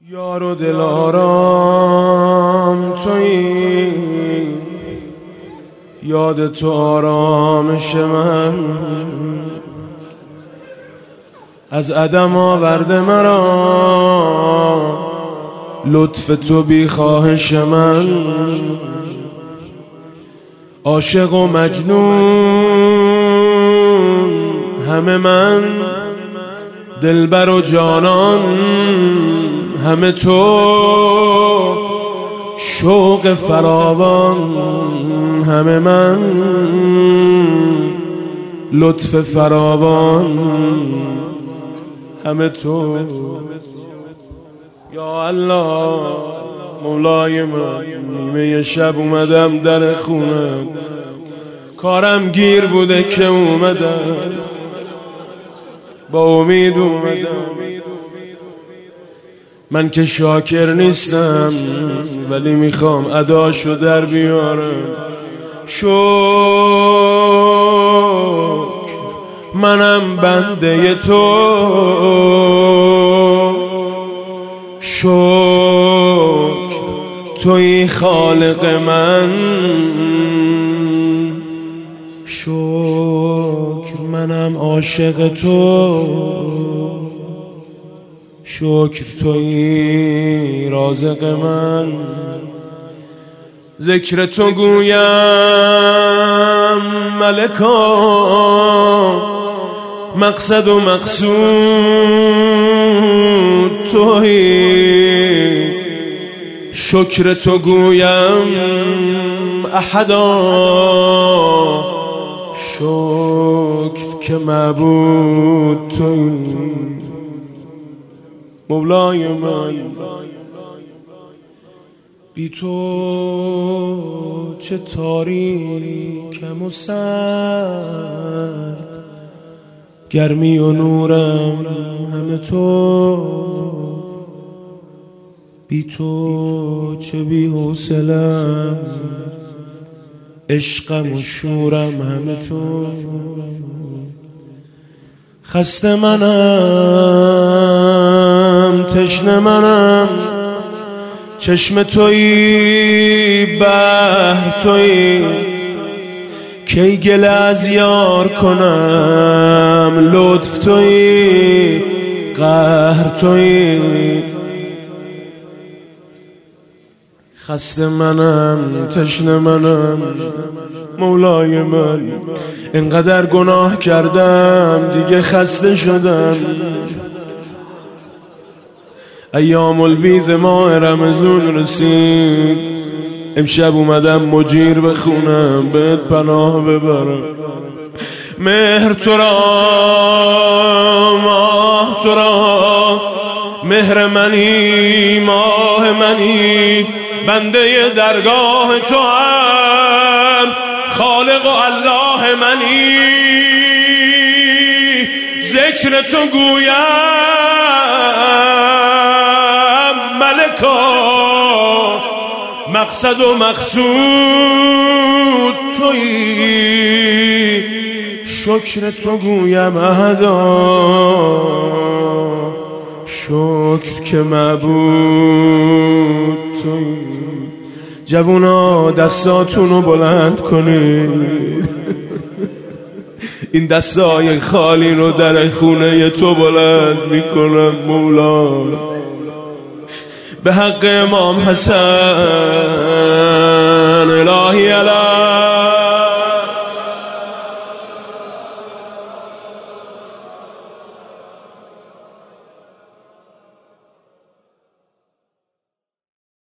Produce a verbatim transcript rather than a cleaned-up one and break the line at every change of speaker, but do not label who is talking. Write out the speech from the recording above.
یار و دلارام تویی، یاد تو آرامش من، از عدم آورده مرا لطف تو بی خواهش من. عاشق و مجنون همه من، دلبر و جانان همه تو، شوق فراوان همه من، لطف فراوان همه تو. یا الله مولای من، نیمه شب اومدم در خونت، کارم گیر بوده که اومدم، با امید اومدم. من که شاکر نیستم ولی میخوام اداشو در بیارم. شکر منم بنده تو، شکر توی خالق من، شکر منم عاشق تو، شکر توی رازق من. ذکر تو گویم ملکا، مقصد و مقصود تویی، شکر تو گویم احدا، شکر که معبود تویی. مولای من بی تو چه تاریکم و سرد، گرمی و نورم همه تو، بی تو چه بی حوصله‌ام، عشقم و شورم همه تو. خسته منم تشنه منم، چشم تویی بحر تویی، کی گله از یار کنم، لطف تویی قهر تویی. خسته منم تشنه منم مولای من، اینقدر گناه کردم دیگه خسته شدم. ایام البیض ماه رمضان رسید، امشب اومدم مجیر بخونم بهت پناه ببرم. مهر تو را ماه تو را، مهر منی ماه منی، بنده درگاه تو هم، خالق و الله منی. ذکر تو گویم ملکا، مقصد و مقصود تویی، شکر تو گویم احدا، شکر که معبود تویی. جوونا دستاتونو بلند کنید، این دستای خالی رو در خونه تو بلند میکنم مولا، به حق امام حسن